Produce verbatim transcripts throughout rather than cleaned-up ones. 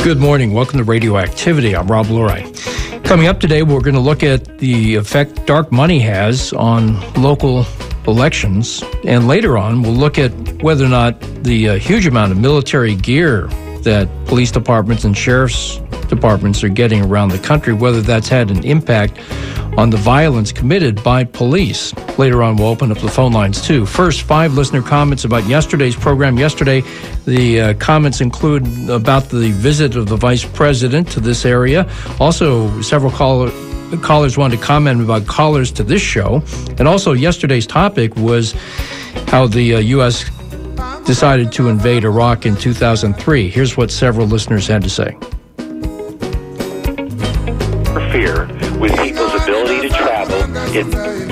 Good morning. Welcome to Radioactivity. I'm Rob Lurie. Coming up today, we're going to look at the effect dark money has on local elections. And later on, we'll look at whether or not the uh, huge amount of military gear that police departments and sheriff's departments are getting around the country, whether that's had an impact on the violence committed by police. Later on, we'll open up the phone lines, too. First, five listener comments about yesterday's program. Yesterday, the uh, comments include about the visit of the vice president to this area. Also, several caller, callers wanted to comment about callers to this show. And also, yesterday's topic was how the uh, U S decided to invade Iraq in two thousand three. Here's what several listeners had to say. Fear with people's ability to travel. It,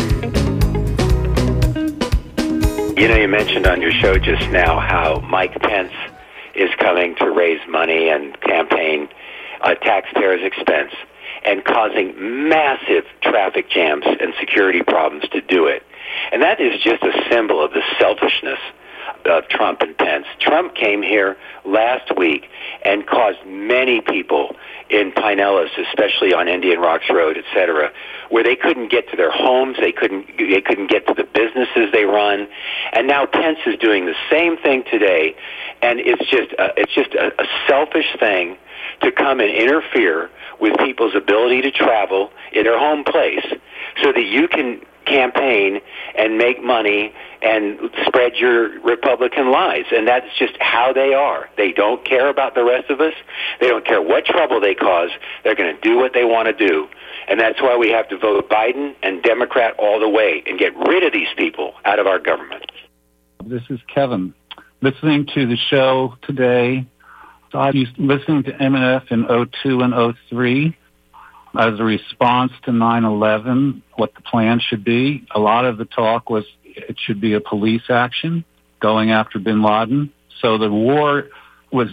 you know, you mentioned on your show just now how Mike Pence is coming to raise money and campaign at taxpayers' expense and causing massive traffic jams and security problems to do it. And that is just a symbol of the selfishness of Trump and Pence. Trump came here last week and caused many people in Pinellas, especially on Indian Rocks Road, et cetera, where they couldn't get to their homes, they couldn't they couldn't get to the businesses they run, and now Pence is doing the same thing today, and it's just a, it's just a, a selfish thing to come and interfere with people's ability to travel in their home place so that you can campaign and make money and spread your Republican lies. And that's just how they are. They don't care about the rest of us. They don't care what trouble they cause. They're going to do what they want to do. And that's why we have to vote Biden and Democrat all the way and get rid of these people out of our government. This is Kevin. Listening to the show today, so I was listening to M N F in oh two and oh three. As a response to nine eleven, what the plan should be. A lot of the talk was it should be a police action going after bin Laden. So the war was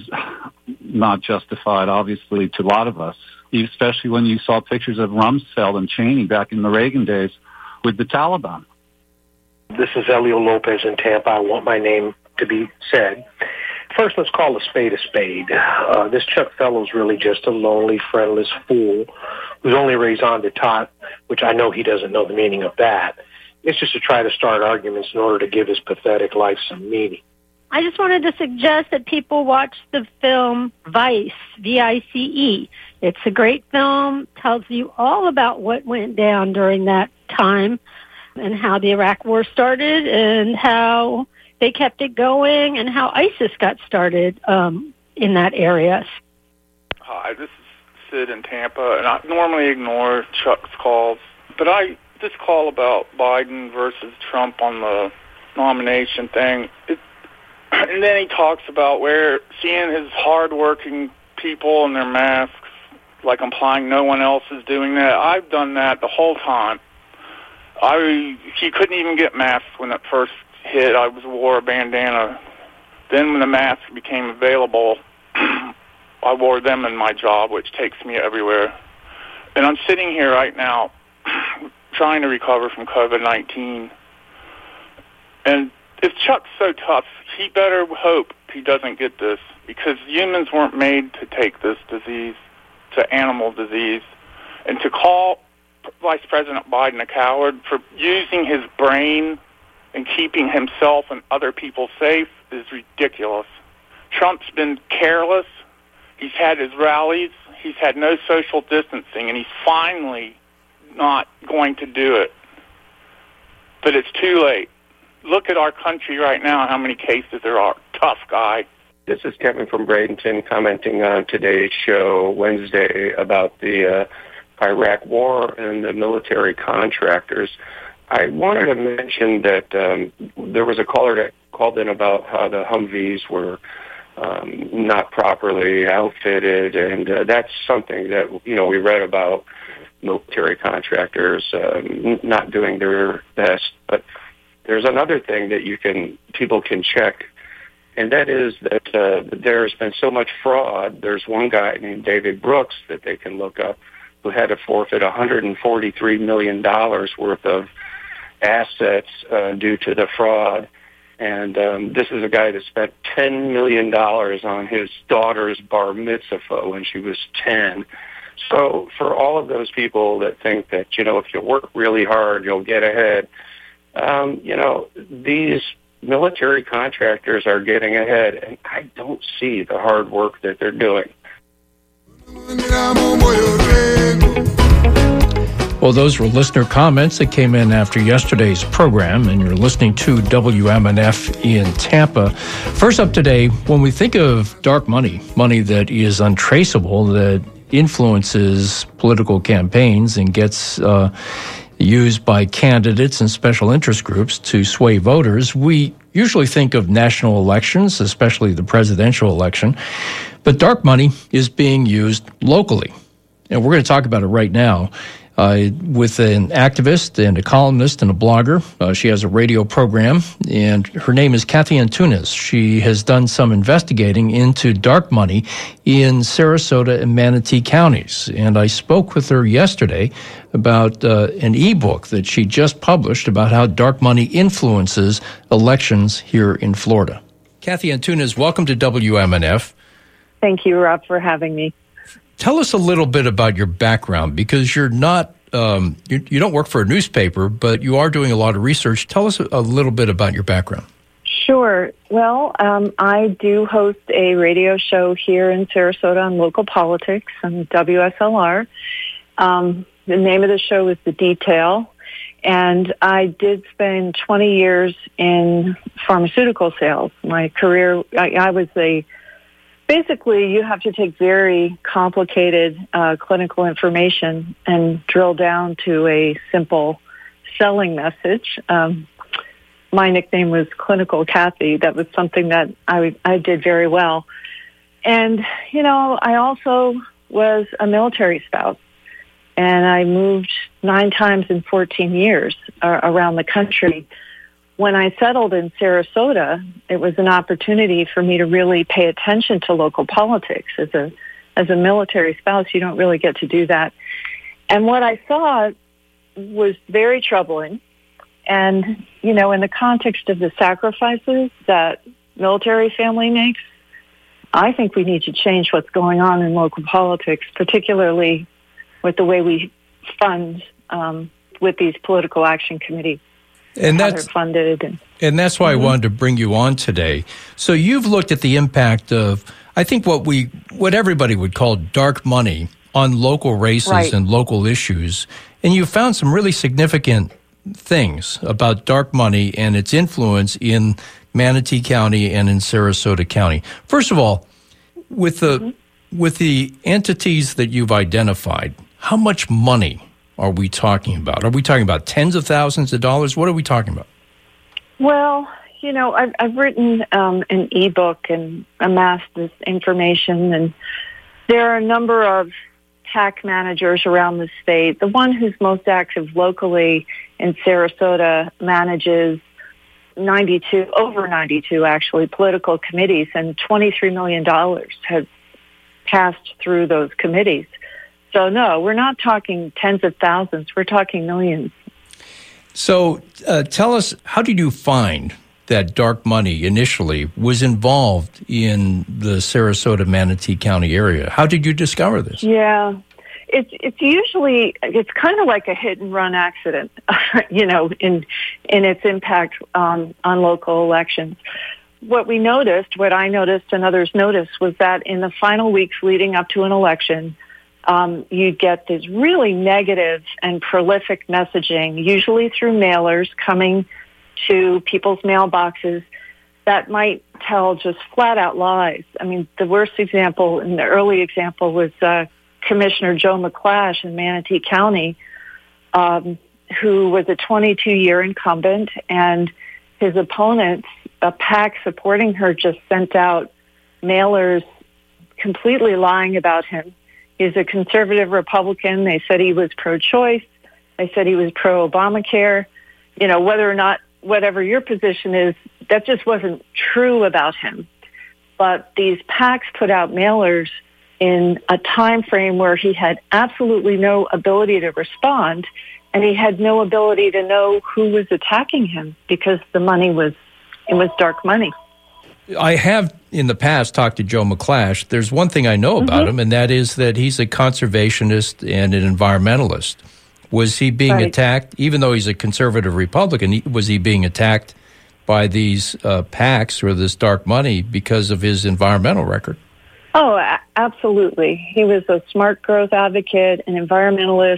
not justified, obviously, to a lot of us, especially when you saw pictures of Rumsfeld and Cheney back in the Reagan days with the Taliban. This is Elio Lopez in Tampa. I want my name to be said. First, let's call a spade a spade. Uh, this Chuck Fellow's really just a lonely, friendless fool who's only raison d'etat, which I know he doesn't know the meaning of that. It's just to try to start arguments in order to give his pathetic life some meaning. I just wanted to suggest that people watch the film Vice, V I C E. It's a great film, tells you all about what went down during that time and how the Iraq War started and how they kept it going and how ISIS got started um, in that area. Hi, this is Sid in Tampa, and I normally ignore Chuck's calls, but I this call about Biden versus Trump on the nomination thing, it, and then he talks about where seeing his hardworking people in their masks, like implying no one else is doing that. I've done that the whole time. I he couldn't even get masks when it first hit. I was wore a bandana. Then when the mask became available, I wore them in my job, which takes me everywhere. And I'm sitting here right now trying to recover from COVID nineteen. And if Chuck's so tough, he better hope he doesn't get this, because humans weren't made to take this disease, to animal disease. And to call Vice President Biden a coward for using his brain and keeping himself and other people safe is ridiculous. Trump's been careless. He's had his rallies. He's had no social distancing, and he's finally not going to do it. But it's too late. Look at our country right now, how many cases there are. Tough guy. This is Kevin from Bradenton commenting on today's show Wednesday about the uh, Iraq War and the military contractors. I wanted to mention that um, there was a caller that called in about how the Humvees were um, not properly outfitted, and uh, that's something that, you know, we read about military contractors um, not doing their best. But there's another thing that you can people can check, and that is that uh, there's been so much fraud. There's one guy named David Brooks that they can look up who had to forfeit one hundred forty-three million dollars worth of assets uh, due to the fraud. And um, this is a guy that spent ten million dollars on his daughter's bar mitzvah when she was ten. So for all of those people that think that, you know, if you work really hard, you'll get ahead, um, you know, these military contractors are getting ahead, and I don't see the hard work that they're doing. Well, those were listener comments that came in after yesterday's program, and you're listening to W M N F in Tampa. First up today, when we think of dark money, money that is untraceable, that influences political campaigns and gets uh, used by candidates and special interest groups to sway voters, we usually think of national elections, especially the presidential election. But dark money is being used locally. And we're going to talk about it right now. Uh, with an activist and a columnist and a blogger. Uh, she has a radio program, and her name is Kathy Antunes. She has done some investigating into dark money in Sarasota and Manatee counties. And I spoke with her yesterday about uh, an ebook that she just published about how dark money influences elections here in Florida. Kathy Antunes, welcome to W M N F. Thank you, Rob, for having me. Tell us a little bit about your background, because you're not, um, you, you don't work for a newspaper, but you are doing a lot of research. Tell us a little bit about your background. Sure. Well, um, I do host a radio show here in Sarasota on local politics on W S L R. Um, the name of the show is The Detail, and I did spend twenty years in pharmaceutical sales. My career, I, I was a Basically, you have to take very complicated uh, clinical information and drill down to a simple selling message. Um, my nickname was Clinical Kathy. That was something that I, I did very well. And, you know, I also was a military spouse, and I moved nine times in fourteen years uh, around the country. When I settled in Sarasota, it was an opportunity for me to really pay attention to local politics. As a as a military spouse, you don't really get to do that. And what I saw was very troubling. And, you know, in the context of the sacrifices that military family makes, I think we need to change what's going on in local politics, particularly with the way we fund um, with these political action committees. And that's funded, and, and that's why mm-hmm. I wanted to bring you on today. So you've looked at the impact of, I think, what we, what everybody would call dark money on local races right. and local issues, and you found some really significant things about dark money and its influence in Manatee County and in Sarasota County. First of all, with the mm-hmm. with the entities that you've identified, how much money are we talking about? Are we talking about tens of thousands of dollars? What are we talking about? Well, you know, I've, I've written um, an ebook and amassed this information, and there are a number of PAC managers around the state. The one who's most active locally in Sarasota manages ninety-two, over ninety-two actually, political committees, and twenty-three million dollars has passed through those committees. So, no, we're not talking tens of thousands. We're talking millions. So uh, tell us, how did you find that dark money initially was involved in the Sarasota-Manatee County area? How did you discover this? Yeah, it's it's usually, it's kind of like a hit-and-run accident, you know, in in its impact on, on local elections. What we noticed, what I noticed and others noticed, was that in the final weeks leading up to an election, Um, you get this really negative and prolific messaging, usually through mailers coming to people's mailboxes that might tell just flat-out lies. I mean, the worst example, and the early example, was uh, Commissioner Joe McClash in Manatee County, um, who was a twenty-two-year incumbent, and his opponents, a PAC supporting her, just sent out mailers completely lying about him. He's a conservative Republican. They said he was pro-choice. They said he was pro-Obamacare. You know, whether or not, whatever your position is, that just wasn't true about him. But these PACs put out mailers in a time frame where he had absolutely no ability to respond, and he had no ability to know who was attacking him because the money was it was dark money. I have in the past talked to Joe McClash. There's one thing I know about mm-hmm. him, and that is that he's a conservationist and an environmentalist. Was he being right. attacked, even though he's a conservative Republican, was he being attacked by these uh, PACs or this dark money because of his environmental record? Oh, a- absolutely. He was a smart growth advocate, an environmentalist.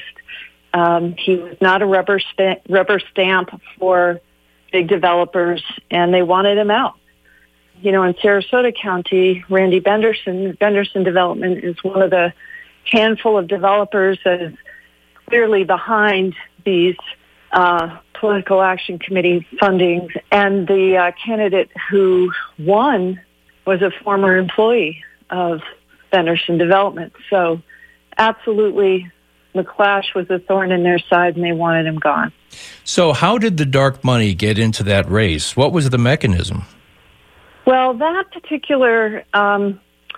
Um, he was not a rubber, st- rubber stamp for big developers, and they wanted him out. You know, in Sarasota County, Randy Benderson, Benderson Development is one of the handful of developers that is clearly behind these uh, political action committee fundings. And the uh, candidate who won was a former employee of Benderson Development. So absolutely, McClash was a thorn in their side, and they wanted him gone. So how did the dark money get into that race? What was the mechanism? Well, that particular, um,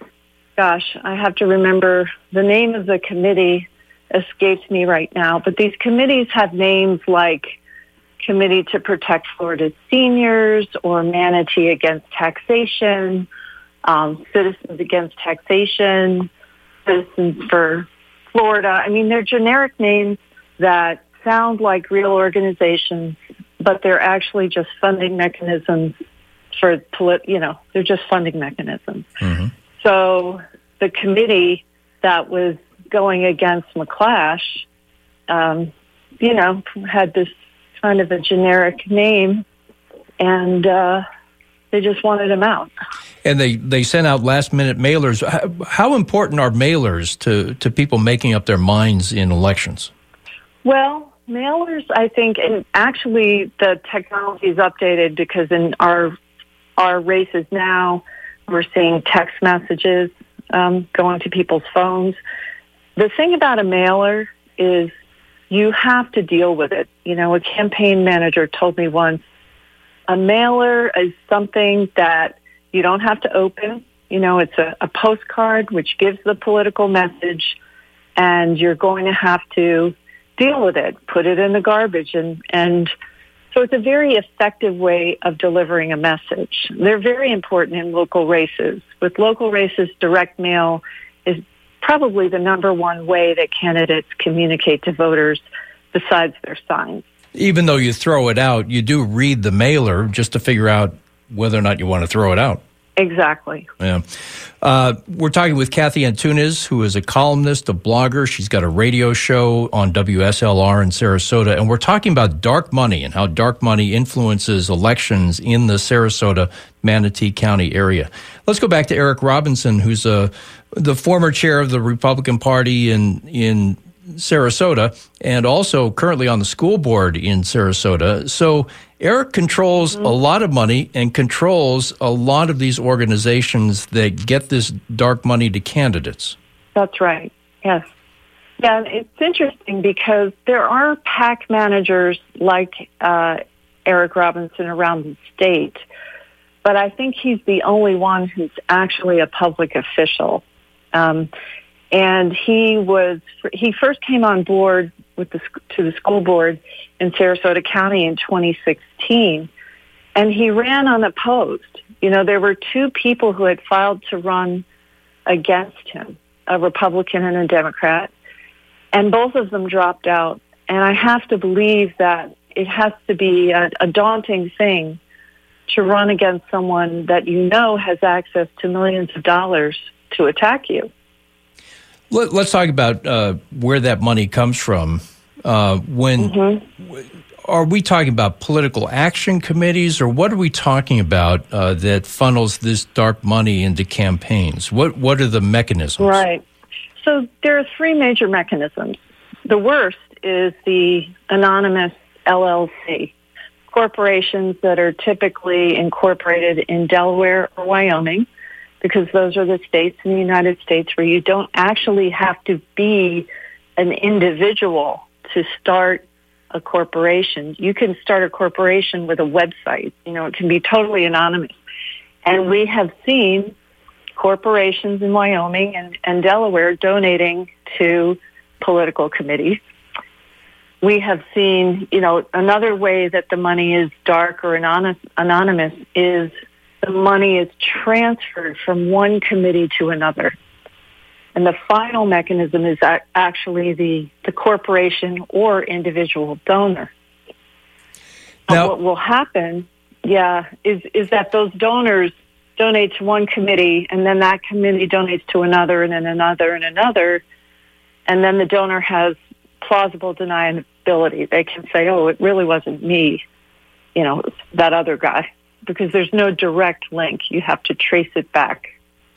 gosh, I have to remember the name of the committee escapes me right now, but these committees have names like Committee to Protect Florida's Seniors or Manatee Against Taxation, um, Citizens Against Taxation, Citizens for Florida. I mean, they're generic names that sound like real organizations, but they're actually just funding mechanisms for, polit- you know, they're just funding mechanisms. Mm-hmm. So the committee that was going against McClash, um, you know, had this kind of a generic name, and uh, they just wanted him out. And they, they sent out last-minute mailers. How, how important are mailers to, to people making up their minds in elections? Well, mailers, I think, and actually the technology is updated because in our our races now, we're seeing text messages um, going to people's phones. The thing about a mailer is you have to deal with it. You know, a campaign manager told me once, a mailer is something that you don't have to open. You know, it's a, a postcard which gives the political message, and you're going to have to deal with it, put it in the garbage. And, and so it's a very effective way of delivering a message. They're very important in local races. With local races, direct mail is probably the number one way that candidates communicate to voters besides their signs. Even though you throw it out, you do read the mailer just to figure out whether or not you want to throw it out. Exactly. Yeah. Uh, we're talking with Kathy Antunes, who is a columnist, a blogger. She's got a radio show on W S L R in Sarasota. And we're talking about dark money and how dark money influences elections in the Sarasota, Manatee County area. Let's go back to Eric Robinson, who's a, the former chair of the Republican Party in, in Sarasota and also currently on the school board in Sarasota. So Eric controls mm-hmm. a lot of money and controls a lot of these organizations that get this dark money to candidates. That's right. Yes. Yeah, it's interesting because there are PAC managers like uh, Eric Robinson around the state, but I think he's the only one who's actually a public official. Um, and he was he first came on board with the to the school board in Sarasota County in twenty sixteen, and he ran unopposed. You know, there were two people who had filed to run against him, a Republican and a Democrat, and both of them dropped out. And I have to believe that it has to be a, a daunting thing to run against someone that you know has access to millions of dollars to attack you. Let, let's talk about uh, where that money comes from. Uh, when mm-hmm. Are we talking about political action committees, or what are we talking about uh, that funnels this dark money into campaigns? What What are the mechanisms? Right. So there are three major mechanisms. The worst is the anonymous L L C, corporations that are typically incorporated in Delaware or Wyoming, because those are the states in the United States where you don't actually have to be an individual to start a corporation. You can start a corporation with a website. You know, it can be totally anonymous. And we have seen corporations in Wyoming and, and Delaware donating to political committees. we have seen, you know, another way that the money is dark or anonymous is the money is transferred from one committee to another. And the final mechanism is actually the, the corporation or individual donor. Now, what will happen, yeah, is, is that those donors donate to one committee, and then that committee donates to another, and then another, and another, and then the donor has plausible deniability. They can say, oh, it really wasn't me, you know, it's that other guy, because there's no direct link. You have to trace it back.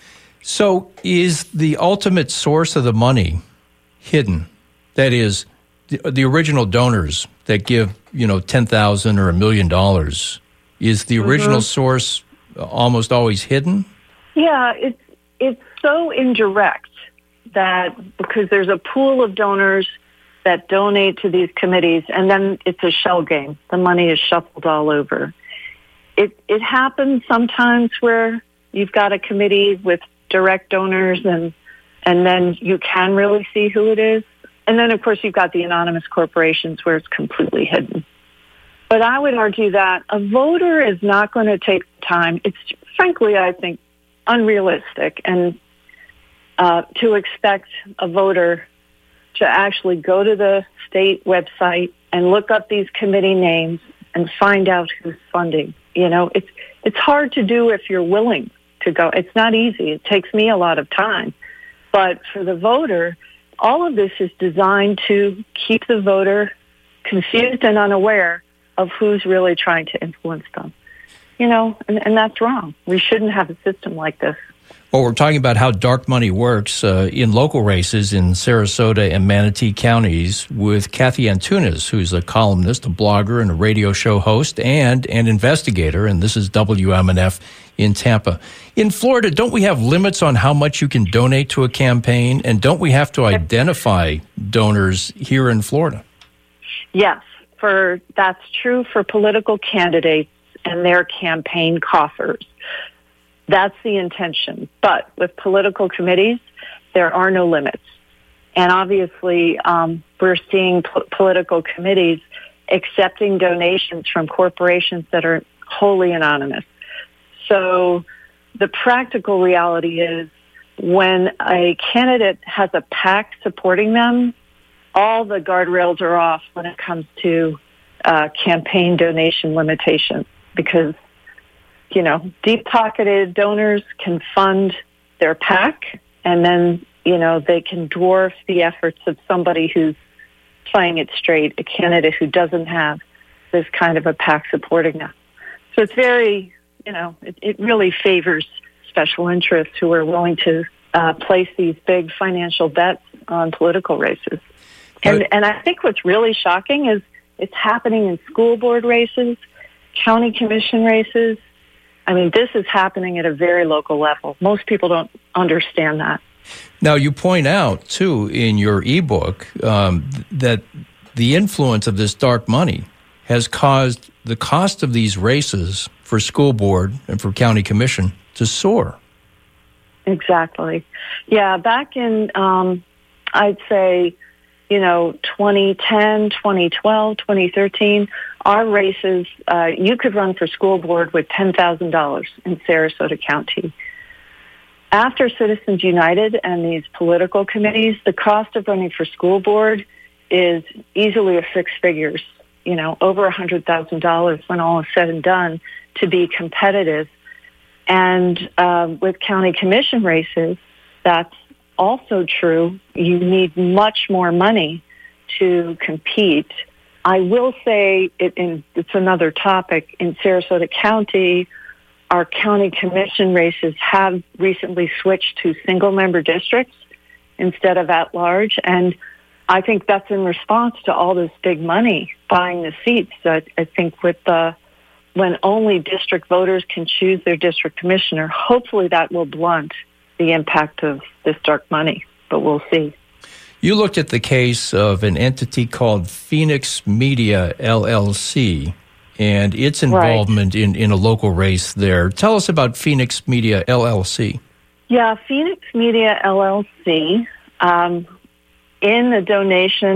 So is the ultimate source of the money hidden? That is, the, the original donors that give, you know, ten thousand dollars or a million dollars, is the original mm-hmm. source almost always hidden? Yeah, it's it's so indirect that because there's a pool of donors that donate to these committees, and then it's a shell game. The money is shuffled all over. It it happens sometimes where you've got a committee with direct donors, and and then you can really see who it is. And then, of course, you've got the anonymous corporations where it's completely hidden. But I would argue that a voter is not going to take time. It's frankly, I think, unrealistic and uh, to expect a voter to actually go to the state website and look up these committee names and find out who's funding. You know, it's it's hard to do if you're willing to go. It's not easy. It takes me a lot of time. But for the voter, all of this is designed to keep the voter confused and unaware of who's really trying to influence them. You know, and, and that's wrong. We shouldn't have a system like this. Well, we're talking about how dark money works uh, in local races in Sarasota and Manatee counties with Kathy Antunes, who's a columnist, a blogger, and a radio show host, and an investigator, and this is W M N F in Tampa. In Florida, don't we have limits on how much you can donate to a campaign, and don't we have to identify donors here in Florida? Yes, for that's true for political candidates and their campaign coffers. That's the intention. But with political committees, there are no limits. And obviously, um, we're seeing po- political committees accepting donations from corporations that are wholly anonymous. So the practical reality is when a candidate has a PAC supporting them, all the guardrails are off when it comes to uh, campaign donation limitations, because you know, deep-pocketed donors can fund their PAC, and then, you know, they can dwarf the efforts of somebody who's playing it straight, a candidate who doesn't have this kind of a PAC supporting them. So it's very, you know, it, it really favors special interests who are willing to uh, place these big financial bets on political races. And, and I think what's really shocking is it's happening in school board races, county commission races. I mean, this is happening at a very local level. Most people don't understand that. Now, you point out, too, in your ebook, um, that the influence of this dark money has caused the cost of these races for school board and for county commission to soar. Exactly. Yeah, back in, um, I'd say, you know, twenty ten, twenty twelve, twenty thirteen, our races, uh, you could run for school board with ten thousand dollars in Sarasota County. After Citizens United and these political committees, the cost of running for school board is easily a six figures, you know, over one hundred thousand dollars when all is said and done to be competitive. And uh, with county commission races, that's also true. You need much more money to compete. I will say, it, and it's another topic, in Sarasota County, our county commission races have recently switched to single-member districts instead of at-large, and I think that's in response to all this big money buying the seats. I, I think with the when only district voters can choose their district commissioner, hopefully that will blunt the impact of this dark money, but we'll see. You looked at the case of an entity called Phoenix Media, L L C, and its involvement right. in, in a local race there. Tell us about Phoenix Media, L L C. Yeah, Phoenix Media, L L C, um, in the donation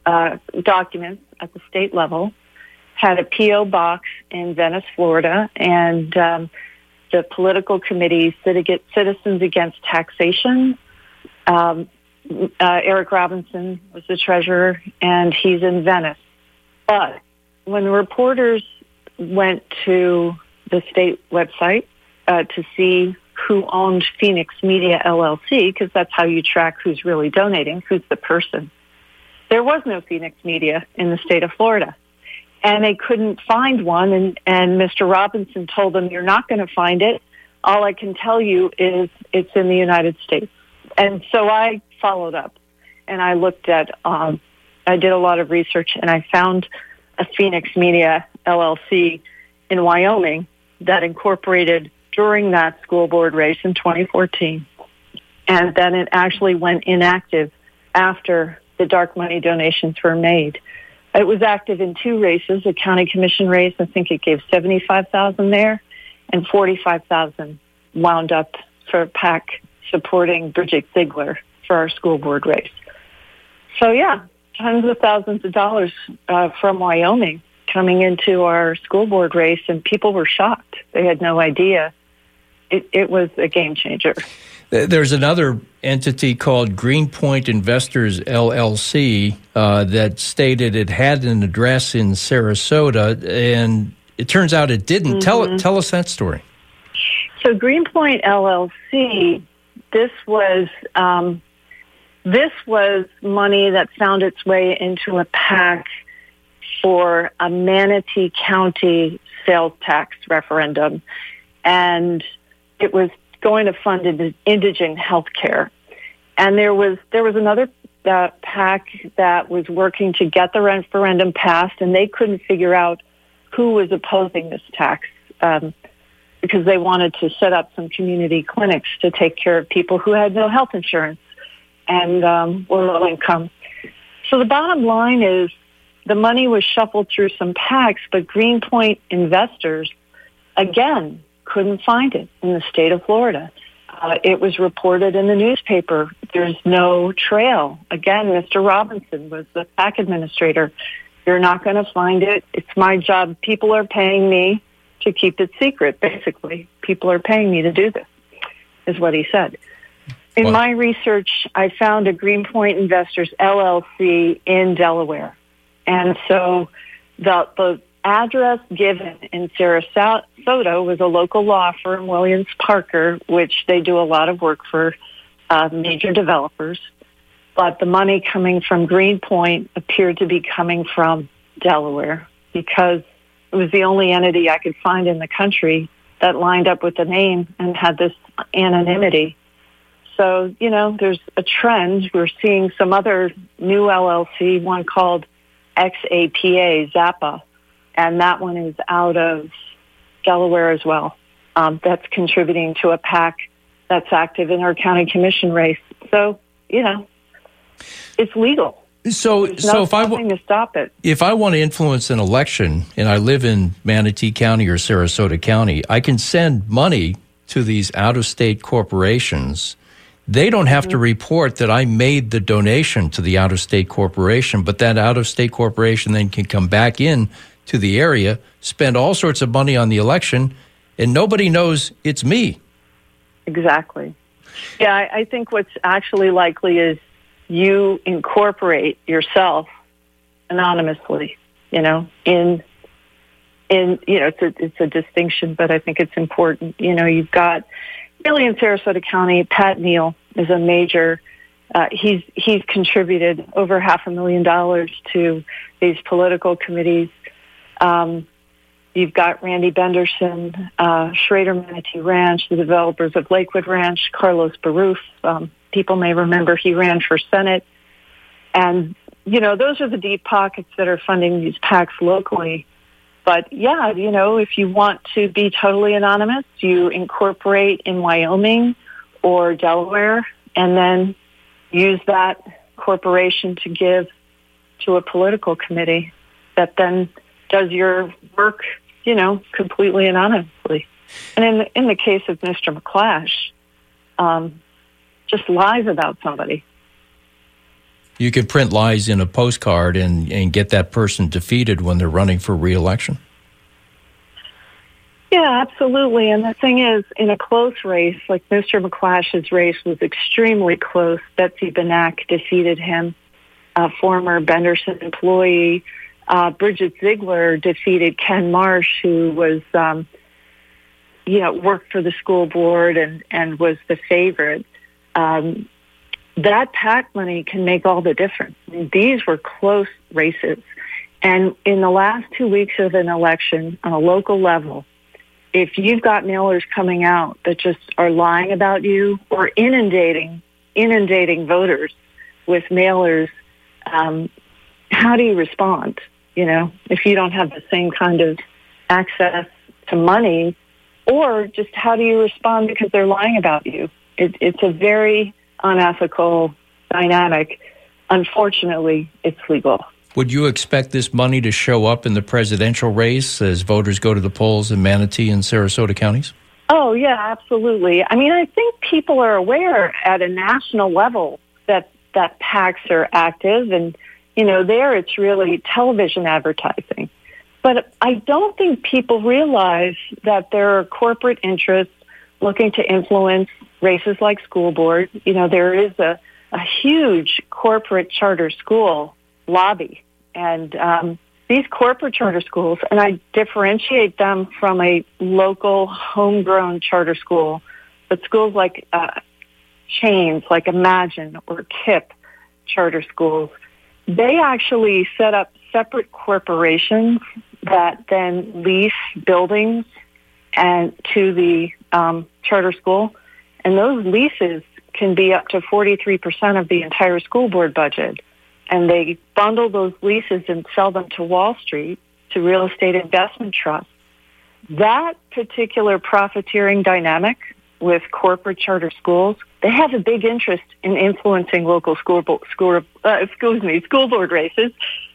uh, documents at the state level, had a P O box in Venice, Florida, and um, the political committee, Citizens Against Taxation. Um, uh, Eric Robinson was the treasurer, and he's in Venice. But when reporters went to the state website uh, to see who owned Phoenix Media L L C, because that's how you track who's really donating, who's the person, there was no Phoenix Media in the state of Florida. And they couldn't find one, and, and Mister Robinson told them, you're not going to find it. All I can tell you is it's in the United States. And so I followed up, and I looked at, um, I did a lot of research, and I found a Phoenix Media L L C in Wyoming that incorporated during that school board race in twenty fourteen. And then it actually went inactive after the dark money donations were made. It was active in two races, a county commission race. I think it gave seventy-five thousand dollars there, and forty-five thousand dollars wound up for a PAC supporting Bridget Ziegler for our school board race. So, yeah, tons of thousands of dollars uh, from Wyoming coming into our school board race, and people were shocked. They had no idea. It, it was a game changer. There's another entity called Greenpoint Investors L L C uh, that stated it had an address in Sarasota, and it turns out it didn't. Mm-hmm. Tell tell us that story. So Greenpoint L L C, this was um, this was money that found its way into a PAC for a Manatee County sales tax referendum, and it was going to fund indigent health care. And there was there was another uh, PAC that was working to get the referendum passed, and they couldn't figure out who was opposing this tax um, because they wanted to set up some community clinics to take care of people who had no health insurance and um, were low income. So the bottom line is the money was shuffled through some PACs, but Greenpoint investors, again, couldn't find it in the state of Florida. Uh, it was reported in the newspaper. There's no trail. Again, Mister Robinson was the PAC administrator. You're not going to find it. It's my job. People are paying me to keep it secret, basically. People are paying me to do this, is what he said. In wow. my research, I found a Greenpoint Investors L L C in Delaware. And so the the address given in Sarasota was a local law firm, Williams Parker, which they do a lot of work for uh, major developers. But the money coming from Greenpoint appeared to be coming from Delaware because it was the only entity I could find in the country that lined up with the name and had this anonymity. So, you know, there's a trend. We're seeing some other new L L C, one called X A P A, Zappa, and that one is out of Delaware as well. Um, that's contributing to a PAC that's active in our county commission race. So, you know, it's legal. So, There's so no if I w- to stop it. If I want to influence an election and I live in Manatee County or Sarasota County, I can send money to these out-of-state corporations. They don't have mm-hmm. to report that I made the donation to the out-of-state corporation, but that out-of-state corporation then can come back in to the area, spend all sorts of money on the election, and nobody knows it's me. Exactly. Yeah, I, I think what's actually likely is you incorporate yourself anonymously, you know, in, in you know, it's a, it's a distinction, but I think it's important. You know, you've got, really in Sarasota County, Pat Neal is a major, uh, he's, he's contributed over half a million dollars to these political committees. Um, you've got Randy Benderson, uh, Schrader Manatee Ranch, the developers of Lakewood Ranch, Carlos Baruf. Um, people may remember he ran for Senate. And, you know, those are the deep pockets that are funding these PACs locally. But, yeah, you know, if you want to be totally anonymous, you incorporate in Wyoming or Delaware and then use that corporation to give to a political committee that then does your work, you know, completely anonymously. And in the, in the case of Mister McClash, um, just lies about somebody. You could print lies in a postcard and, and get that person defeated when they're running for re-election. Yeah, absolutely. And the thing is, in a close race, like Mister McClash's race was extremely close. Betsy Benak defeated him, a former Benderson employee. Uh, Bridget Ziegler defeated Ken Marsh, who was, um, you know, worked for the school board and, and was the favorite. Um, that PAC money can make all the difference. I mean, these were close races. And in the last two weeks of an election on a local level, if you've got mailers coming out that just are lying about you or inundating, inundating voters with mailers, um, how do you respond? You know, if you don't have the same kind of access to money, or just how do you respond because they're lying about you? It, it's a very unethical dynamic. Unfortunately, it's legal. Would you expect this money to show up in the presidential race as voters go to the polls in Manatee and Sarasota counties? Oh, yeah, absolutely. I mean, I think people are aware at a national level that, that PACs are active, and, you know, there it's really television advertising. But I don't think people realize that there are corporate interests looking to influence races like school board. You know, there is a, a huge corporate charter school lobby. And um, these corporate charter schools, and I differentiate them from a local homegrown charter school, but schools like uh, chains like Imagine or KIPP charter schools, they actually set up separate corporations that then lease buildings and to the um, charter school. And those leases can be up to forty-three percent of the entire school board budget. And they bundle those leases and sell them to Wall Street, to real estate investment trusts. That particular profiteering dynamic with corporate charter schools, they have a big interest in influencing local school, bo- school uh, excuse me, school board races.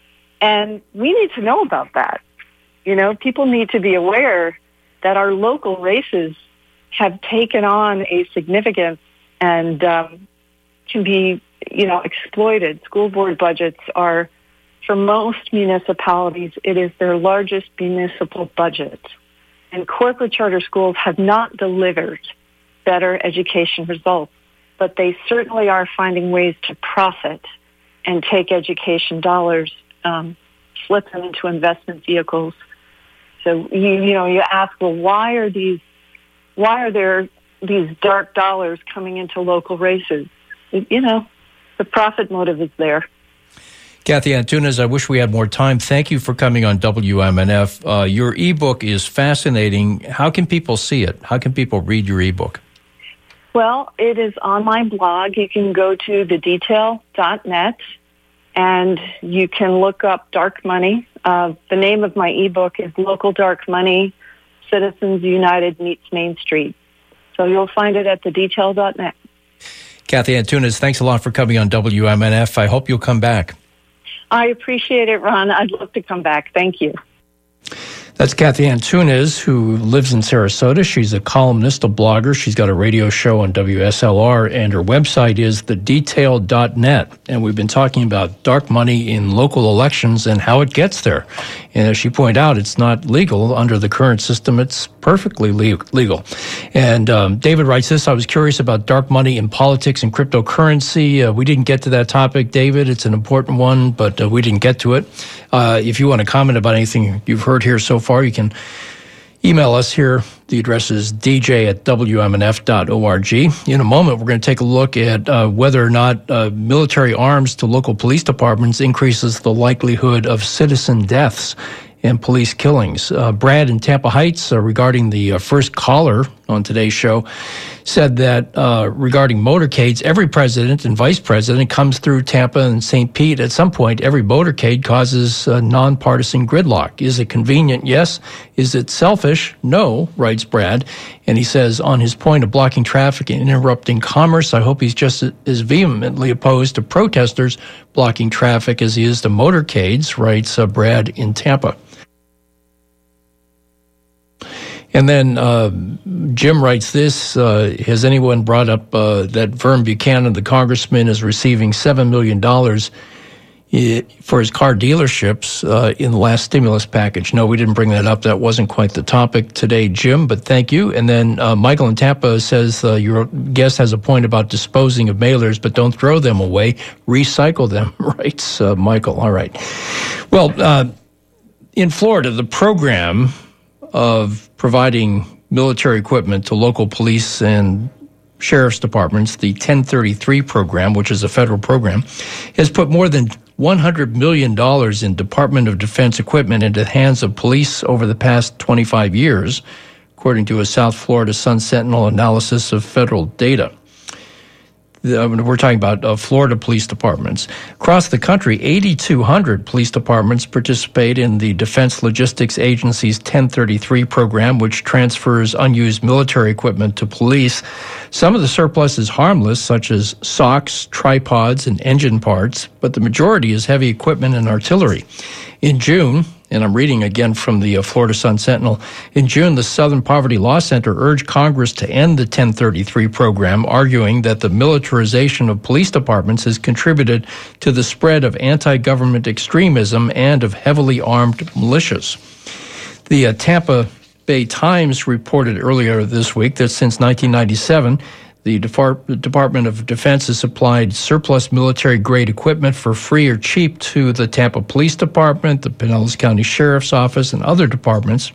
And we need to know about that. You know, people need to be aware that our local races have taken on a significance and um, can be, you know, exploited. School board budgets are, for most municipalities, it is their largest municipal budget. And corporate charter schools have not delivered better education results, but they certainly are finding ways to profit and take education dollars, um, flip them into investment vehicles. So, you, you know, you ask, well, why are these, why are there these dark dollars coming into local races? You know, the profit motive is there. Kathy Antunes, I wish we had more time. Thank you for coming on W M N F. Uh, your ebook is fascinating. How can people see it? How can people read your ebook? Well, it is on my blog. You can go to the detail dot net and you can look up Dark Money. Uh, the name of my ebook is Local Dark Money, Citizens United Meets Main Street. So you'll find it at the detail dot net. Kathy Antunes, thanks a lot for coming on W M N F. I hope you'll come back. I appreciate it, Ron. I'd love to come back. Thank you. That's Kathy Antunes, who lives in Sarasota. She's a columnist, a blogger. She's got a radio show on W S L R, and her website is the detail dot net. And we've been talking about dark money in local elections and how it gets there. And as she pointed out, it's not legal under the current system. It's perfectly legal. And um, David writes this, I was curious about dark money in politics and cryptocurrency. Uh, we didn't get to that topic, David. It's an important one, but uh, we didn't get to it. Uh, if you want to comment about anything you've heard here so far, you can email us here. The address is d j at w m n f dot org. In a moment, we're going to take a look at uh, whether or not uh, military arms to local police departments increases the likelihood of citizen deaths and police killings. Uh, Brad in Tampa Heights, uh, regarding the uh, first caller on today's show, said that uh, regarding motorcades, every president and vice president comes through Tampa and Saint Pete. At some point, every motorcade causes uh, nonpartisan gridlock. Is it convenient? Yes. Is it selfish? No, writes Brad. And he says, on his point of blocking traffic and interrupting commerce, I hope he's just as vehemently opposed to protesters blocking traffic as he is to motorcades, writes uh, Brad in Tampa. And then uh, Jim writes this, uh, has anyone brought up uh, that Vern Buchanan, the congressman, is receiving seven million dollars for his car dealerships uh, in the last stimulus package? No, we didn't bring that up. That wasn't quite the topic today, Jim, but thank you. And then uh, Michael in Tampa says, uh, your guest has a point about disposing of mailers, but don't throw them away. Recycle them, writes uh, Michael. All right. Well, uh, in Florida, the program of providing military equipment to local police and sheriff's departments, the ten thirty-three program, which is a federal program, has put more than one hundred million dollars in Department of Defense equipment into the hands of police over the past twenty-five years, according to a South Florida Sun Sentinel analysis of federal data. We're talking about uh, Florida police departments. Across the country, eighty-two hundred police departments participate in the Defense Logistics Agency's ten thirty-three program, which transfers unused military equipment to police. Some of the surplus is harmless, such as socks, tripods, and engine parts, but the majority is heavy equipment and artillery. In June, and I'm reading again from the uh, Florida Sun Sentinel, in June, the Southern Poverty Law Center urged Congress to end the ten thirty-three program, arguing that the militarization of police departments has contributed to the spread of anti-government extremism and of heavily armed militias. The uh, Tampa Bay Times reported earlier this week that since nineteen ninety-seven, the Department of Defense has supplied surplus military-grade equipment for free or cheap to the Tampa Police Department, the Pinellas County Sheriff's Office, and other departments.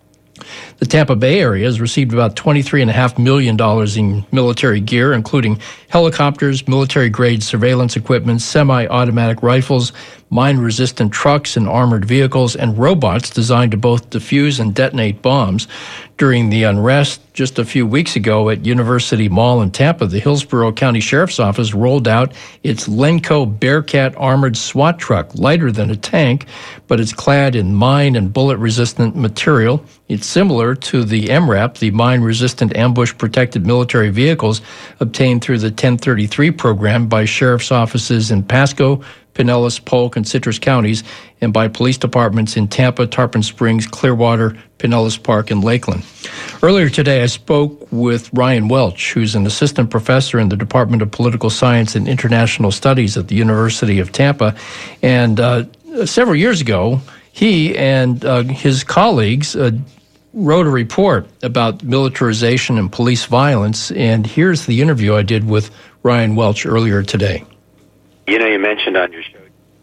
The Tampa Bay area has received about twenty-three point five million dollars in military gear, including helicopters, military-grade surveillance equipment, semi-automatic rifles, mine-resistant trucks and armored vehicles, and robots designed to both defuse and detonate bombs. During the unrest just a few weeks ago at University Mall in Tampa, the Hillsborough County Sheriff's Office rolled out its Lenco Bearcat armored SWAT truck, lighter than a tank, but it's clad in mine and bullet-resistant material. It's similar to the M RAP, the mine-resistant ambush-protected military vehicles obtained through the ten thirty-three program by sheriff's offices in Pasco, Pinellas, Polk, and Citrus counties, and by police departments in Tampa, Tarpon Springs, Clearwater, Pinellas Park, and Lakeland. Earlier today, I spoke with Ryan Welch, who's an assistant professor in the Department of Political Science and International Studies at the University of Tampa. And uh, several years ago, he and uh, his colleagues uh, wrote a report about militarization and police violence. And here's the interview I did with Ryan Welch earlier today. You know, you mentioned on your show.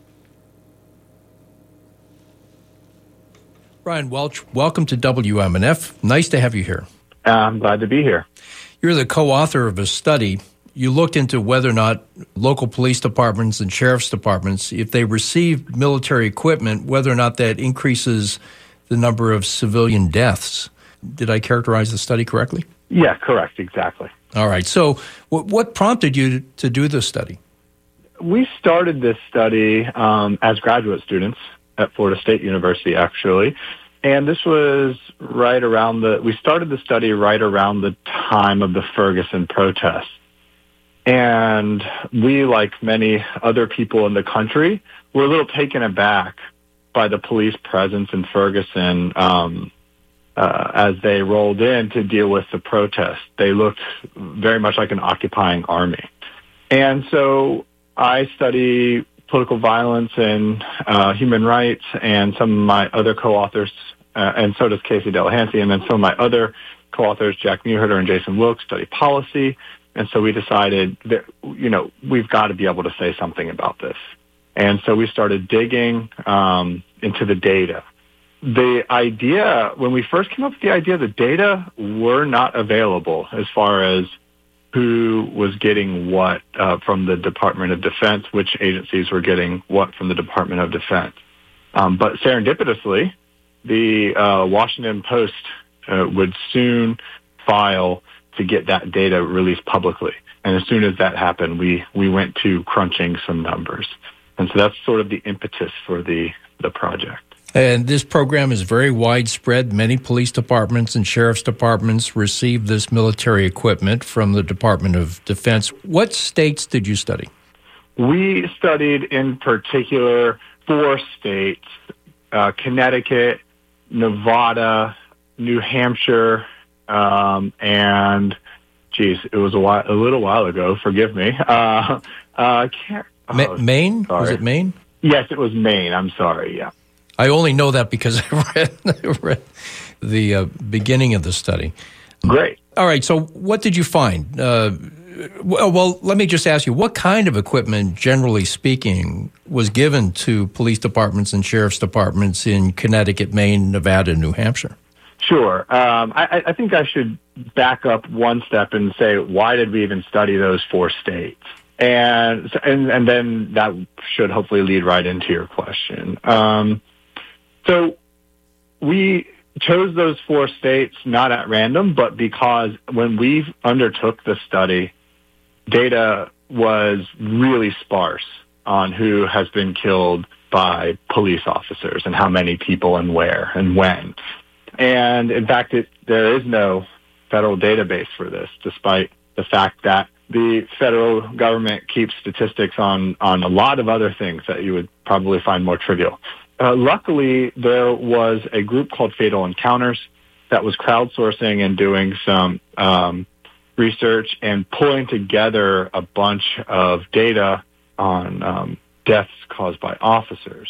Ryan Welch, welcome to W M N F. Nice to have you here. I'm glad to be here. You're the co-author of a study. You looked into whether or not local police departments and sheriff's departments, if they receive military equipment, whether or not that increases the number of civilian deaths. Did I characterize the study correctly? Yeah, correct. Exactly. All right. So what prompted you to do this study? We started this study um, as graduate students at Florida State University, actually. And this was right around the, we started the study right around the time of the Ferguson protests. And we, like many other people in the country, were a little taken aback by the police presence in Ferguson um, uh, as they rolled in to deal with the protests. They looked very much like an occupying army. And so I study political violence and uh, human rights, and some of my other co-authors, uh, and so does Casey Delahanty, and then some of my other co-authors, Jack Newherter and Jason Wilkes, study policy. And so we decided that, you know, we've got to be able to say something about this. And so we started digging um, into the data. The idea, when we first came up with the idea, the data were not available as far as who was getting what uh, from the Department of Defense, which agencies were getting what from the Department of Defense. Um, but serendipitously, the uh, Washington Post uh, would soon file to get that data released publicly. And as soon as that happened, we, we went to crunching some numbers. And so that's sort of the impetus for the, the project. And this program is very widespread. Many police departments and sheriff's departments receive this military equipment from the Department of Defense. What states did you study? We studied in particular four states, uh, Connecticut, Nevada, New Hampshire, um, and geez, it was a while, a little while ago. Forgive me. Uh, uh, can't, Ma- oh, Maine? sorry. Was it Maine? Yes, it was Maine. I'm sorry. Yeah. I only know that because I read, I read the uh, beginning of the study. Great. All right. So, what did you find? Uh, well, well, let me just ask you: what kind of equipment, generally speaking, was given to police departments and sheriff's departments in Connecticut, Maine, Nevada, and New Hampshire? Sure. Um, I, I think I should back up one step and say, why did we even study those four states? And and and then that should hopefully lead right into your question. Um, so we chose those four states not at random, but because when we undertook the study, data was really sparse on who has been killed by police officers and how many people and where and when. And in fact, it, there is no federal database for this, despite the fact that the federal government keeps statistics on, on a lot of other things that you would probably find more trivial. Uh, luckily, there was a group called Fatal Encounters that was crowdsourcing and doing some um, research and pulling together a bunch of data on um, deaths caused by officers.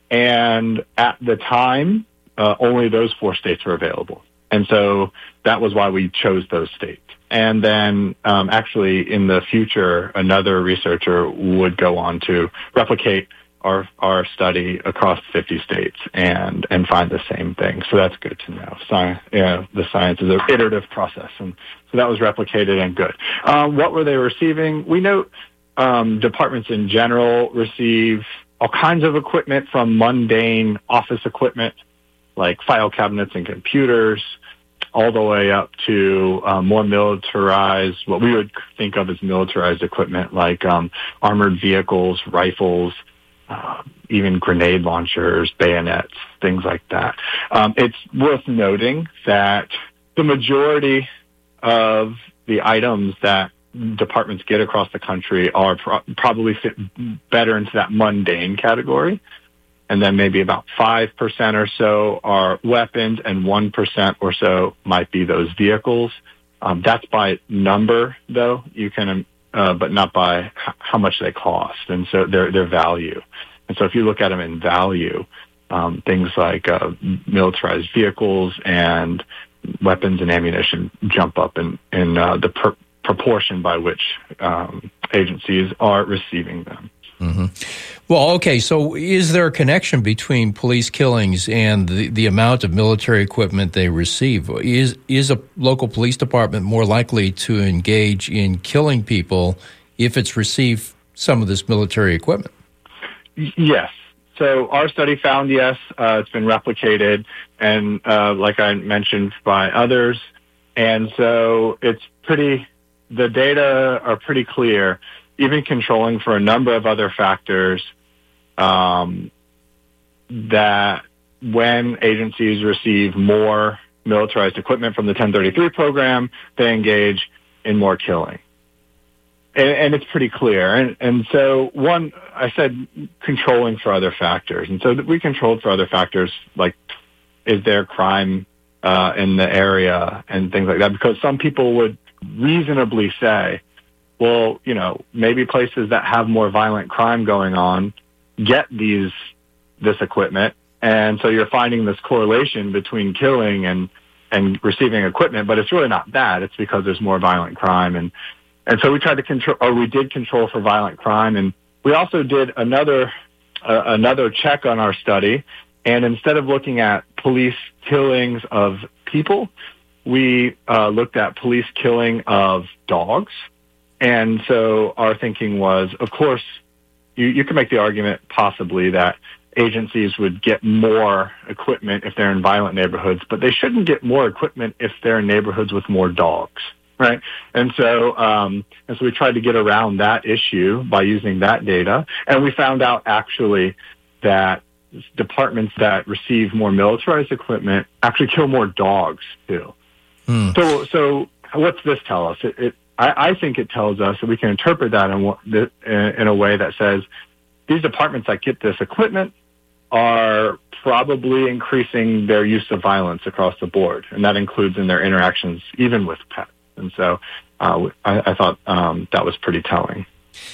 And at the time, uh, only those four states were available. And so that was why we chose those states. And then um, actually in the future, another researcher would go on to replicate our our study across fifty states and, and find the same thing. So that's good to know. Science, yeah, the science is an iterative process. And so that was replicated and good. Um, what were they receiving? We know um, departments in general receive all kinds of equipment, from mundane office equipment like file cabinets and computers, all the way up to uh, more militarized, what we would think of as militarized equipment like um, armored vehicles, rifles, uh, even grenade launchers, bayonets, things like that. Um, it's worth noting that the majority of the items that departments get across the country are pro- probably fit better into that mundane category. And then maybe about five percent or so are weapons, and one percent or so might be those vehicles. Um, that's by number, though, you can, uh, but not by h- how much they cost, and so their their value. And so if you look at them in value, um, things like uh, militarized vehicles and weapons and ammunition jump up in, in uh, the pr- proportion by which um, agencies are receiving them. Mm-hmm. Well, okay, so is there a connection between police killings and the, the amount of military equipment they receive? Is is a local police department more likely to engage in killing people if it's received some of this military equipment? Yes. So our study found yes. Uh, it's been replicated, and uh, like I mentioned, by others. And so it's pretty, the data are pretty clear, even controlling for a number of other factors, um, that when agencies receive more militarized equipment from the ten thirty-three program, they engage in more killing. And, and it's pretty clear. And, and so one, I said controlling for other factors. And so we controlled for other factors, like is there crime uh, in the area and things like that, because some people would reasonably say, well, you know, maybe places that have more violent crime going on get these this equipment, and so you're finding this correlation between killing and and receiving equipment, but it's really not that. It's because there's more violent crime, and and so we tried to control, or we did control for violent crime, and we also did another uh, another check on our study, and instead of looking at police killings of people, we uh, looked at police killing of dogs. And so our thinking was, of course, you, you can make the argument possibly that agencies would get more equipment if they're in violent neighborhoods, but they shouldn't get more equipment if they're in neighborhoods with more dogs, right? And so, um, and so we tried to get around that issue by using that data, and we found out actually that departments that receive more militarized equipment actually kill more dogs too. Hmm. So, so what's this tell us? It, it I, I think it tells us that we can interpret that in, in a way that says these departments that get this equipment are probably increasing their use of violence across the board, and that includes in their interactions even with pets. And so uh, I, I thought um, that was pretty telling.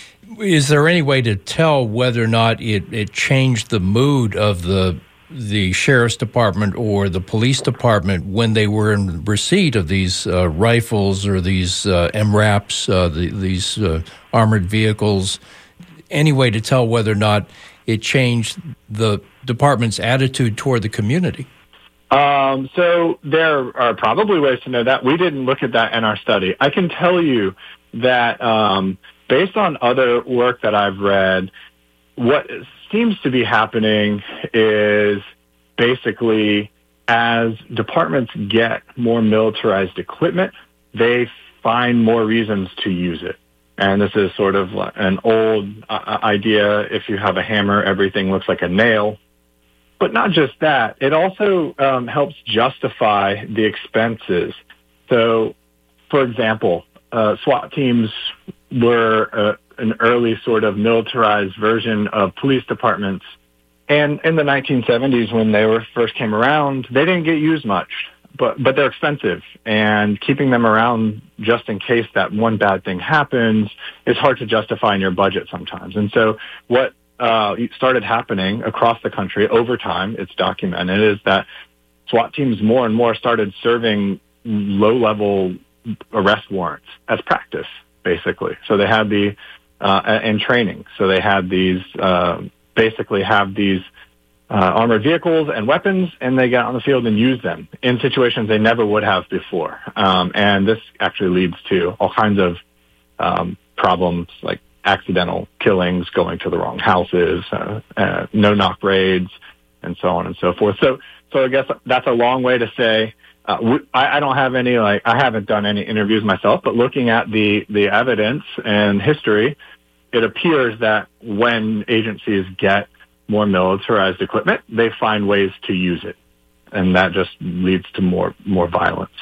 Is there any way to tell whether or not it, it changed the mood of the the sheriff's department or the police department when they were in receipt of these uh, rifles or these uh, M RAPs, uh, the, these uh, armored vehicles? Any way to tell whether or not it changed the department's attitude toward the community? Um, so there are probably ways to know that. We didn't look at that in our study. I can tell you that um, based on other work that I've read, what seems to be happening is basically as departments get more militarized equipment, they find more reasons to use it. And this is sort of an old uh, idea. If you have a hammer, everything looks like a nail. But not just that. It also um, helps justify the expenses. So, for example, uh, SWAT teams were uh, an early sort of militarized version of police departments. And in the nineteen seventies, when they were first came around, they didn't get used much, but but they're expensive. And keeping them around just in case that one bad thing happens is hard to justify in your budget sometimes. And so what uh, started happening across the country over time, it's documented, is that SWAT teams more and more started serving low-level arrest warrants as practice, basically. So they had the Uh, and training. So they had these, uh, basically have these uh, armored vehicles and weapons, and they got on the field and used them in situations they never would have before. Um, and this actually leads to all kinds of um, problems like accidental killings, going to the wrong houses, uh, uh, no-knock raids, and so on and so forth. So, so I guess that's a long way to say, Uh, I, I don't have any, like, I haven't done any interviews myself, but looking at the, the evidence and history, it appears that when agencies get more militarized equipment, they find ways to use it. And that just leads to more, more violence.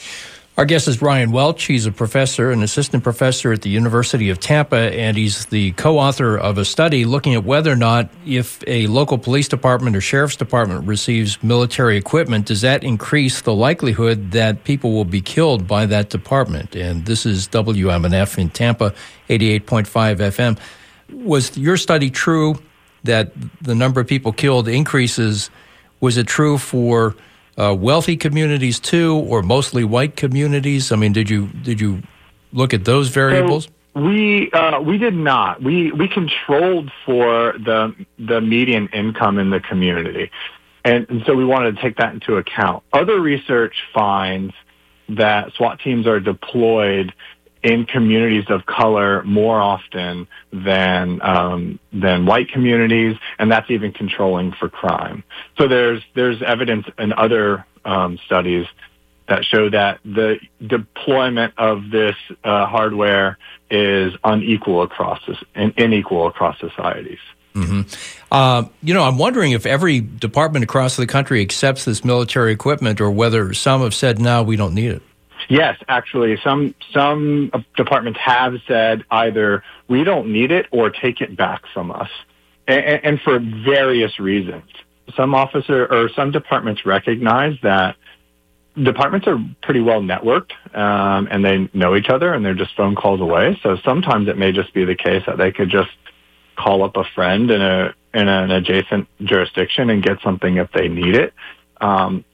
Our guest is Brian Welch. He's a professor, an assistant professor at the University of Tampa, and he's the co-author of a study looking at whether or not if a local police department or sheriff's department receives military equipment, does that increase the likelihood that people will be killed by that department? And this is W M N F in Tampa, eighty-eight point five F M. Was your study true that the number of people killed increases? Was it true for Uh, wealthy communities too, or mostly white communities? I mean, did you did you look at those variables? So we uh, we did not. We we controlled for the the median income in the community, and, and so we wanted to take that into account. Other research finds that SWAT teams are deployed in communities of color more often than um, than white communities, and that's even controlling for crime. So there's there's evidence in other um, studies that show that the deployment of this uh, hardware is unequal across this, and unequal across societies. Mm-hmm. Uh, you know, I'm wondering if every department across the country accepts this military equipment, or whether some have said, "No, we don't need it." Yes, actually, some some departments have said either we don't need it or take it back from us, and, and for various reasons. Some officer or some departments recognize that departments are pretty well networked, um, and they know each other, and they're just phone calls away. So sometimes it may just be the case that they could just call up a friend in a in an adjacent jurisdiction and get something if they need it. Um,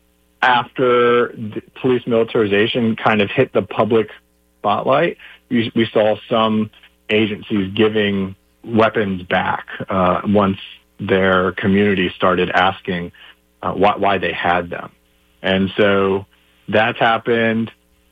After police militarization kind of hit the public spotlight, we, we saw some agencies giving weapons back uh, once their community started asking uh, why, why they had them. And so that's happened.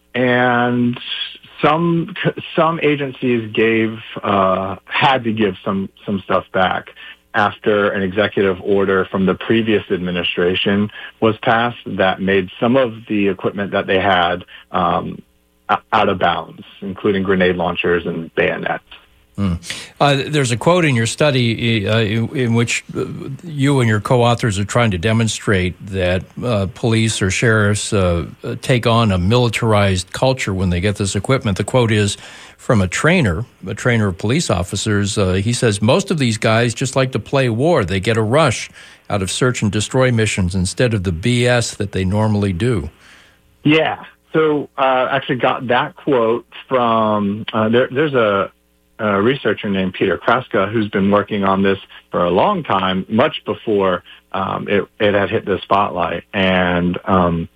And some some agencies gave uh, had to give some some stuff back after an executive order from the previous administration was passed that made some of the equipment that they had um, out of bounds, including grenade launchers and bayonets. Mm. Uh, there's a quote in your study uh, in, in which uh, you and your co-authors are trying to demonstrate that uh, police or sheriffs uh, take on a militarized culture when they get this equipment. The quote is from a trainer, a trainer of police officers. Uh, he says, most of these guys just like to play war. They get a rush out of search and destroy missions instead of the B S that they normally do. Yeah. So uh, actually got that quote from, uh, there, there's a, a researcher named Peter Kraska who's been working on this for a long time, much before um, it, it had hit the spotlight. And um,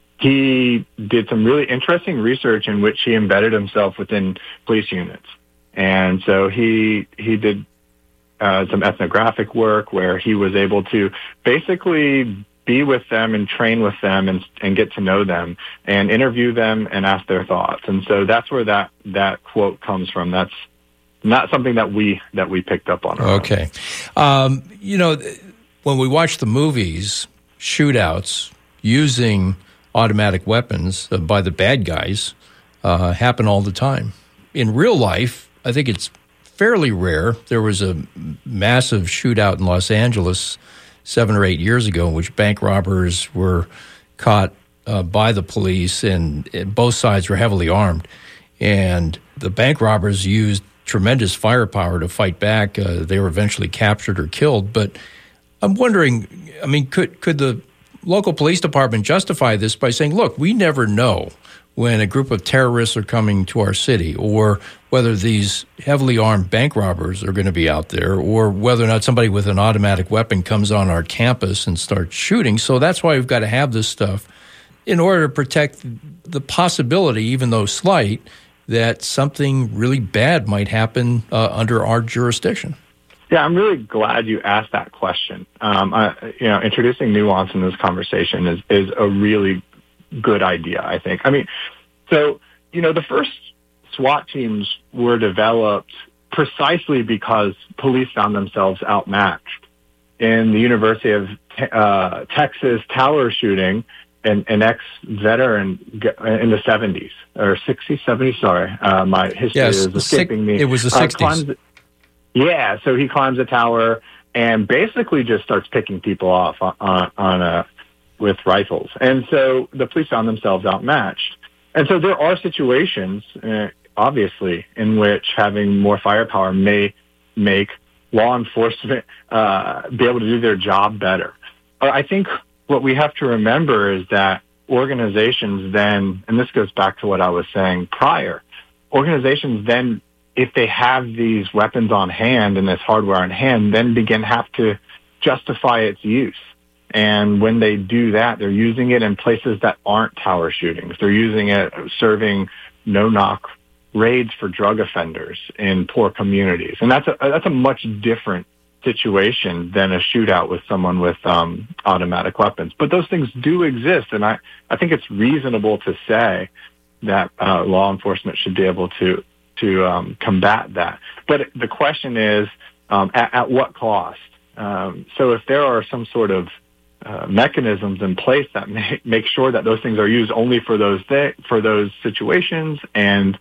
he did some really interesting research in which he embedded himself within police units. And so he he did uh, some ethnographic work where he was able to basically be with them and train with them and and get to know them and interview them and ask their thoughts. And so that's where that, that quote comes from. That's not something that we that we picked up on. Okay. Um, you know, when we watch the movies, shootouts using automatic weapons uh, by the bad guys uh, happen all the time. In real life, I think it's fairly rare. There was a massive shootout in Los Angeles seven or eight years ago in which bank robbers were caught uh, by the police, and, and both sides were heavily armed. And the bank robbers used tremendous firepower to fight back. Uh, they were eventually captured or killed. But I'm wondering, I mean, could could the local police department justify this by saying, look, we never know when a group of terrorists are coming to our city, or whether these heavily armed bank robbers are going to be out there, or whether or not somebody with an automatic weapon comes on our campus and starts shooting. So that's why we've got to have this stuff in order to protect the possibility, even though slight, that something really bad might happen uh, under our jurisdiction. Yeah, I'm really glad you asked that question. Um, I, you know, introducing nuance in this conversation is, is a really good idea, I think. I mean, so, you know, the first SWAT teams were developed precisely because police found themselves outmatched. In the University of uh, Texas tower shooting, an, an ex-veteran in the seventies, or sixties, seventies, sorry, uh, my history yes, is escaping me. It was the sixties. Uh, climbs, yeah, so he climbs a tower and basically just starts picking people off on, on, on a, with rifles. And so the police found themselves outmatched. And so there are situations, uh, obviously, in which having more firepower may make law enforcement uh, be able to do their job better. Uh, I think what we have to remember is that organizations then, and this goes back to what I was saying prior, organizations then, if they have these weapons on hand and this hardware on hand, then begin have to justify its use. And when they do that, they're using it in places that aren't tower shootings. They're using it serving no-knock raids for drug offenders in poor communities. And that's a, that's a much different situation than a shootout with someone with um, automatic weapons. But those things do exist, and I, I think it's reasonable to say that uh, law enforcement should be able to to um, combat that. But the question is, um, at, at what cost? Um, so if there are some sort of uh, mechanisms in place that make, make sure that those things are used only for those th- for those situations, and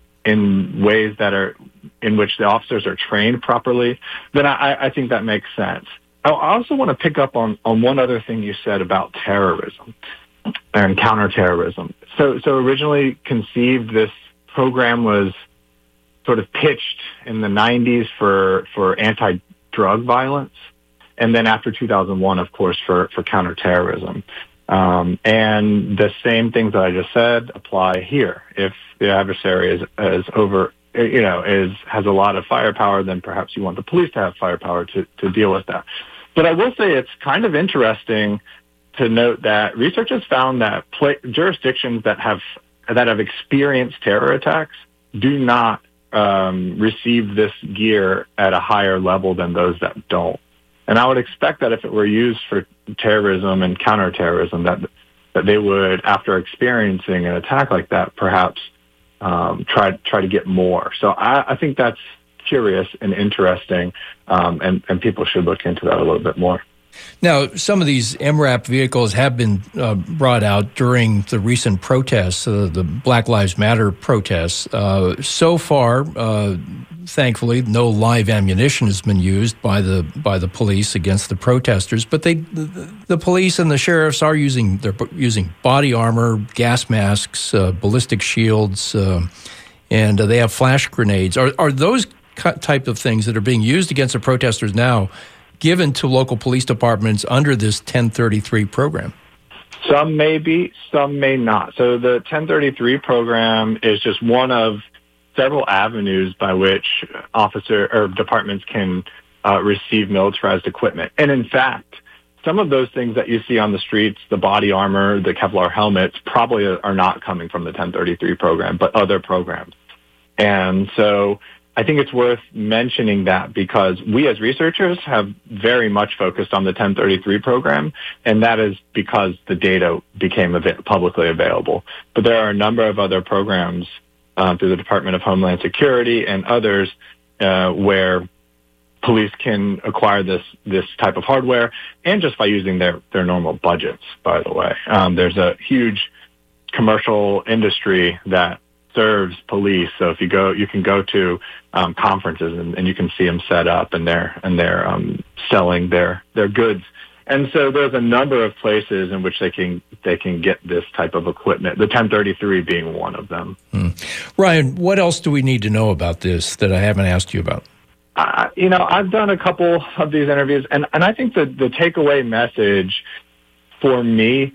in ways that are in which the officers are trained properly, then I, I think that makes sense. I also want to pick up on, on one other thing you said about terrorism and counterterrorism. So, so originally conceived, this program was sort of pitched in the nineties for, for anti-drug violence, and then after two thousand one, of course, for, for counterterrorism. Um, and the same things that I just said apply here. If the adversary is, is over, you know, is has a lot of firepower, then perhaps you want the police to have firepower to, to deal with that. But I will say it's kind of interesting to note that research has found that play, jurisdictions that have that have experienced terror attacks do not um, receive this gear at a higher level than those that don't. And I would expect that if it were used for terrorism and counterterrorism, that that they would, after experiencing an attack like that, perhaps um, try try to get more. So I, I think that's curious and interesting, um, and, and people should look into that a little bit more. Now, some of these M RAP vehicles have been uh, brought out during the recent protests, uh, the Black Lives Matter protests. Uh, so far, uh, thankfully, no live ammunition has been used by the by the police against the protesters. But they, the, the police and the sheriffs are using they're using body armor, gas masks, uh, ballistic shields, uh, and uh, they have flash grenades. Are are those type of things that are being used against the protesters now given to local police departments under this ten thirty-three program? Some may be, some may not. So the ten thirty-three program is just one of several avenues by which officer or departments can uh, receive militarized equipment. And in fact, some of those things that you see on the streets, the body armor, the Kevlar helmets, probably are not coming from the ten thirty-three program, but other programs. And so I think it's worth mentioning that because we as researchers have very much focused on the ten thirty-three program, and that is because the data became av- publicly available. But there are a number of other programs uh, through the Department of Homeland Security and others uh, where police can acquire this this type of hardware, and just by using their, their normal budgets, by the way. Um, there's a huge commercial industry that serves police. So if you go, you can go to um, conferences and, and you can see them set up, and they're and they're um, selling their their goods. And so there's a number of places in which they can they can get this type of equipment. The ten thirty-three being one of them. Hmm. Ryan, what else do we need to know about this that I haven't asked you about? Uh, you know, I've done a couple of these interviews, and, and I think the the takeaway message for me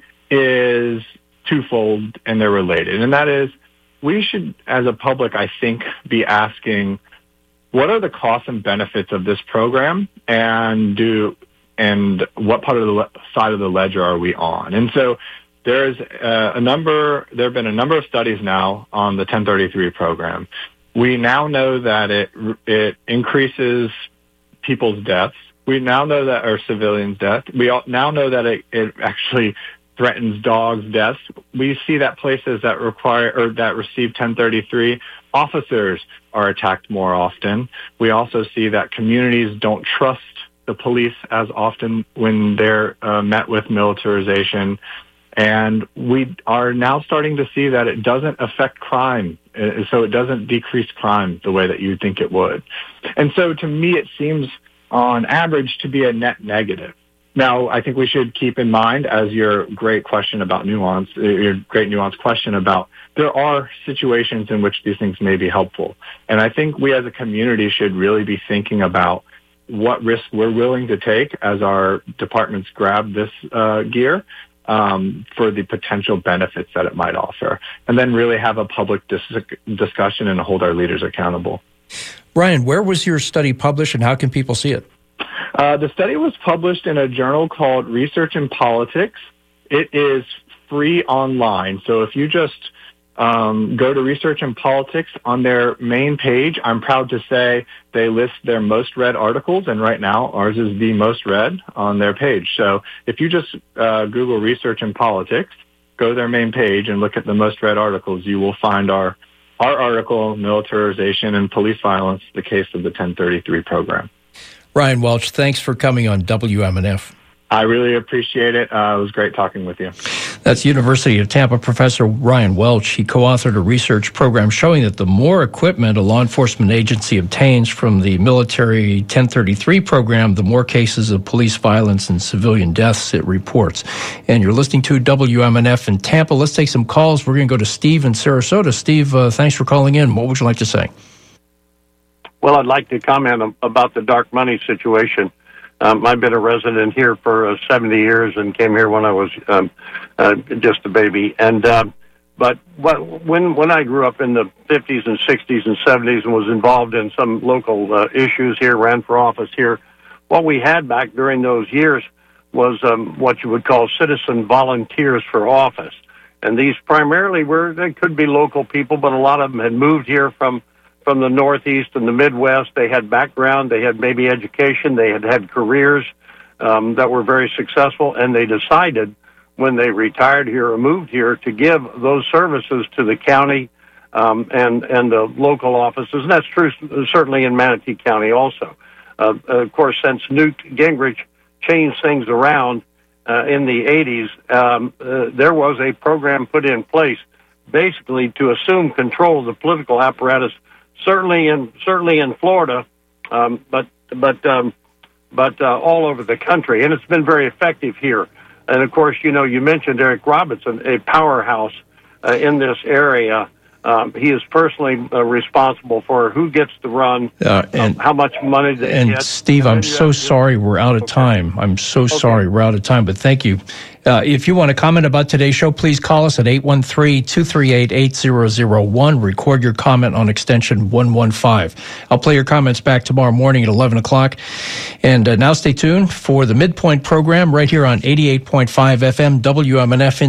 is twofold, and they're related, and that is, we should, as a public, I think, be asking, what are the costs and benefits of this program, and do and what part of the le- side of the ledger are we on? And so there's uh, a number. There have been a number of studies now on the ten thirty-three program. We now know that it it increases people's deaths. We now know that our civilians' deaths. We all, now know that it, it actually threatens dogs' deaths. We see that places that require or that receive ten thirty-three, officers are attacked more often. We also see that communities don't trust the police as often when they're uh, met with militarization. And we are now starting to see that it doesn't affect crime. So it doesn't decrease crime the way that you think it would. And so to me, it seems on average to be a net negative. Now, I think we should keep in mind, as your great question about nuance, your great nuance question about, there are situations in which these things may be helpful. And I think we as a community should really be thinking about what risk we're willing to take as our departments grab this uh, gear um, for the potential benefits that it might offer. And then really have a public dis- discussion and hold our leaders accountable. Ryan, where was your study published and how can people see it? Uh, the study was published in a journal called Research in Politics. It is free online. So if you just um, go to Research in Politics on their main page, I'm proud to say they list their most read articles. And right now, ours is the most read on their page. So if you just uh, Google Research in Politics, go to their main page and look at the most read articles, you will find our, our article, Militarization and Police Violence, the Case of the ten thirty-three Program. Ryan Welch, thanks for coming on W M N F. I really appreciate it. Uh, it was great talking with you. That's University of Tampa professor Ryan Welch. He co-authored a research program showing that the more equipment a law enforcement agency obtains from the military ten thirty-three program, the more cases of police violence and civilian deaths it reports. And you're listening to W M N F in Tampa. Let's take some calls. We're going to go to Steve in Sarasota. Steve, uh, thanks for calling in. What would you like to say? Well, I'd like to comment about the dark money situation. Um, I've been a resident here for uh, seventy years and came here when I was um, uh, just a baby. And uh, but what, when when I grew up in the fifties and sixties and seventies and was involved in some local uh, issues here, ran for office here, what we had back during those years was um, what you would call citizen volunteers for office. And these primarily were, they could be local people, but a lot of them had moved here from from the Northeast and the Midwest. They had background, they had maybe education, they had had careers um, that were very successful, and they decided when they retired here or moved here to give those services to the county um, and, and the local offices. And that's true certainly in Manatee County also. Uh, of course, since Newt Gingrich changed things around uh, in the eighties, um, uh, there was a program put in place basically to assume control of the political apparatus certainly in certainly in Florida, um, but but um, but uh, all over the country, and it's been very effective here. And of course, you know, you mentioned Eric Robinson, a powerhouse uh, in this area. Um, he is personally uh, responsible for who gets to run, uh, and um, how much money they and get. Steve, I'm so sorry we're out of okay. time. I'm so okay. sorry we're out of time, but thank you. Uh, if you want to comment about today's show, please call us at eight one three, two three eight, eight zero zero one. Record your comment on extension one one five. I'll play your comments back tomorrow morning at eleven o'clock. And uh, now stay tuned for the Midpoint program right here on eighty-eight point five F M W M N F